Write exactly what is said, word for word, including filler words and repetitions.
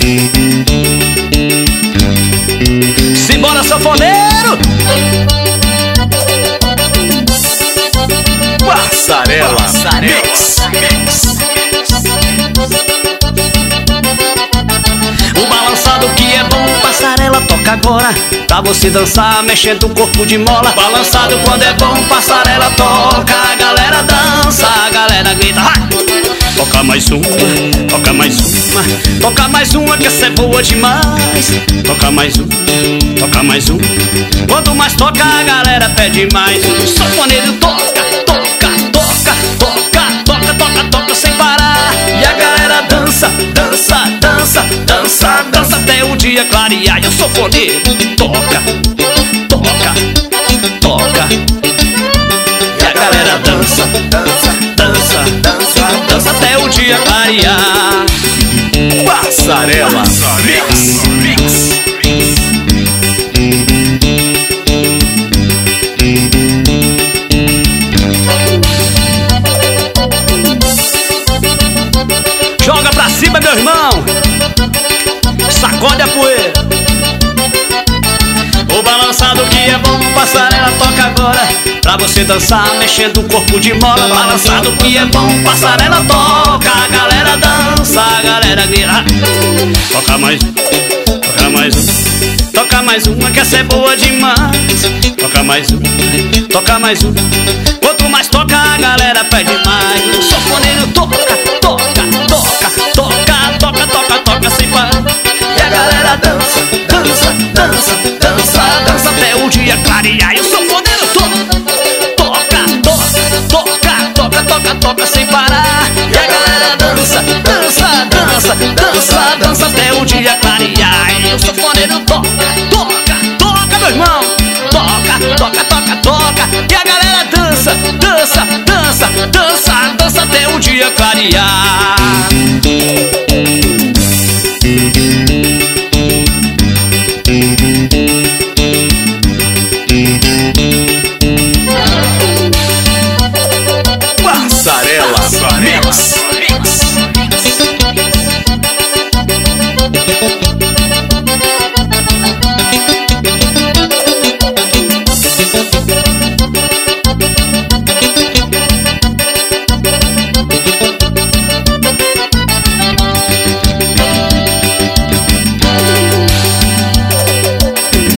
Simbora, sanfoneiro! Passarela, Passarela. Mix, mix. O balançado que é bom, Passarela toca agora, pra você dançar mexendo o corpo de mola. Balançado quando é bom, Passarela toca, a galera dança, a galera grita. Vai! Toca mais uma, toca mais uma, toca mais uma que essa é boa demais. Toca mais uma, toca mais uma. Quanto mais toca a galera pede mais. O sanfoneiro toca, toca, toca, toca, toca, toca, toca sem parar. E a galera dança, dança, dança, dança, dança até o dia clarear. E o sanfoneiro toca, toca, toca. E a galera dança, dança, dança, dança, dança até o dia clarear. Passarela, mix, mix. Joga pra cima, meu irmão. Sacode a poeira. O balançado que é bom, Passarela toca agora, pra você dançar mexendo o corpo de mola. Balançado que é bom, Passarela toca, a galera dança, a galera grita. Toca mais, toca mais um, toca mais uma que essa é boa demais. Toca mais um, toca mais um. Quanto mais toca a galera pede mais. O sanfoneiro toca, toca, toca, toca, toca, toca, toca sem parar. E a galera dança, dança, dança, dança, dança até o dia clarear. E o sanfoneiro toca, toca, toca, toca, toca, toca sem parar. E a galera dança, dança, dança, dança, dança até o dia clarear. E o sanfoneiro toca, toca, toca, meu irmão. Toca, toca, toca, toca. E a galera dança, dança, dança, dança, dança até o dia clarear.